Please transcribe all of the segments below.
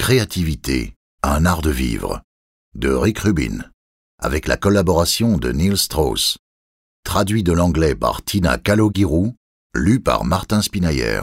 Créativité, un art de vivre, de Rick Rubin, avec la collaboration de Neil Strauss, traduit de l'anglais par Tina Caloguirou, lu par Martin Spinayer.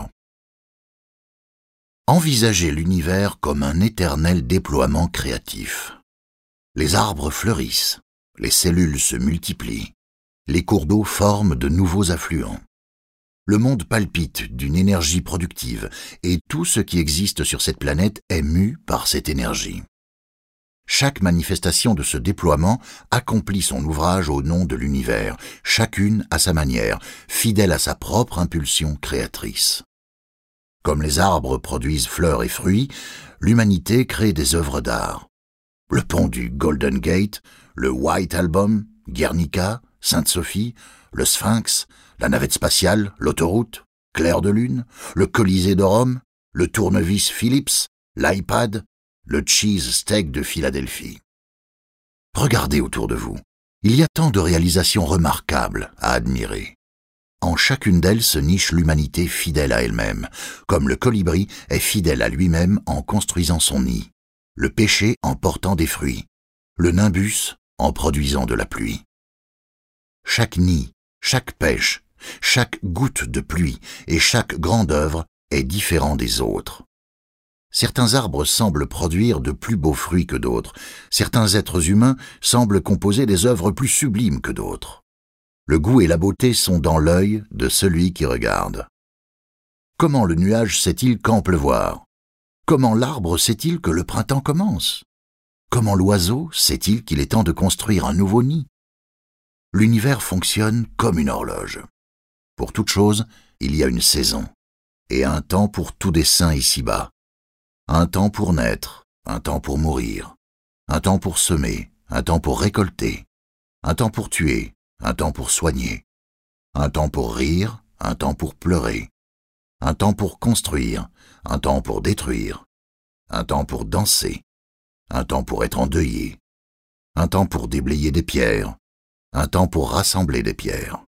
Envisagez l'univers comme un éternel déploiement créatif. Les arbres fleurissent, les cellules se multiplient, les cours d'eau forment de nouveaux affluents. Le monde palpite d'une énergie productive et tout ce qui existe sur cette planète est mu par cette énergie. Chaque manifestation de ce déploiement accomplit son ouvrage au nom de l'univers, chacune à sa manière, fidèle à sa propre impulsion créatrice. Comme les arbres produisent fleurs et fruits, l'humanité crée des œuvres d'art. Le pont du Golden Gate, le White Album, Guernica, Sainte-Sophie, le Sphinx, la navette spatiale, l'autoroute, Clair de Lune, le Colisée de Rome, le tournevis Philips, l'iPad, le cheese steak de Philadelphie. Regardez autour de vous. Il y a tant de réalisations remarquables à admirer. En chacune d'elles se niche l'humanité fidèle à elle-même, comme le colibri est fidèle à lui-même en construisant son nid, le pêcher en portant des fruits, le nimbus en produisant de la pluie. Chaque nid, chaque pêche, chaque goutte de pluie et chaque grande œuvre est différent des autres. Certains arbres semblent produire de plus beaux fruits que d'autres. Certains êtres humains semblent composer des œuvres plus sublimes que d'autres. Le goût et la beauté sont dans l'œil de celui qui regarde. Comment le nuage sait-il quand pleuvoir? Comment l'arbre sait-il que le printemps commence? Comment l'oiseau sait-il qu'il est temps de construire un nouveau nid? L'univers fonctionne comme une horloge. Pour toute chose, il y a une saison, et un temps pour tout dessein ici-bas. Un temps pour naître, un temps pour mourir, un temps pour semer, un temps pour récolter, un temps pour tuer, un temps pour soigner, un temps pour rire, un temps pour pleurer, un temps pour construire, un temps pour détruire, un temps pour danser, un temps pour être endeuillé, un temps pour déblayer des pierres, un temps pour rassembler des pierres.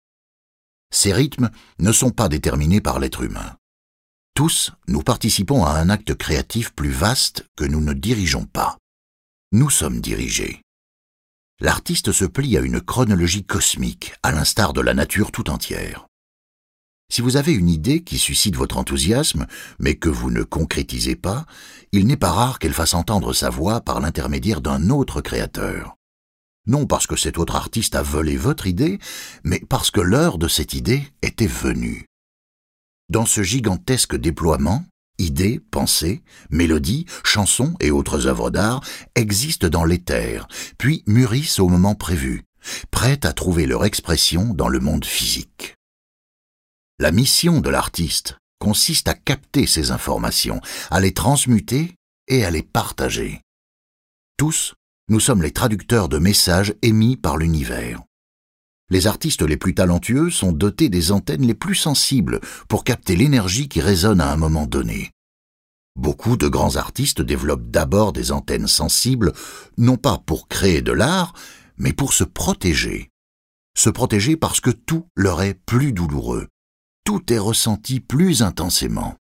Ces rythmes ne sont pas déterminés par l'être humain. Tous, nous participons à un acte créatif plus vaste que nous ne dirigeons pas. Nous sommes dirigés. L'artiste se plie à une chronologie cosmique, à l'instar de la nature tout entière. Si vous avez une idée qui suscite votre enthousiasme, mais que vous ne concrétisez pas, il n'est pas rare qu'elle fasse entendre sa voix par l'intermédiaire d'un autre créateur. Non parce que cet autre artiste a volé votre idée, mais parce que l'heure de cette idée était venue. Dans ce gigantesque déploiement, idées, pensées, mélodies, chansons et autres œuvres d'art existent dans l'éther, puis mûrissent au moment prévu, prêtes à trouver leur expression dans le monde physique. La mission de l'artiste consiste à capter ces informations, à les transmuter et à les partager. Tous, nous sommes les traducteurs de messages émis par l'univers. Les artistes les plus talentueux sont dotés des antennes les plus sensibles pour capter l'énergie qui résonne à un moment donné. Beaucoup de grands artistes développent d'abord des antennes sensibles, non pas pour créer de l'art, mais pour se protéger. Se protéger parce que tout leur est plus douloureux, tout est ressenti plus intensément.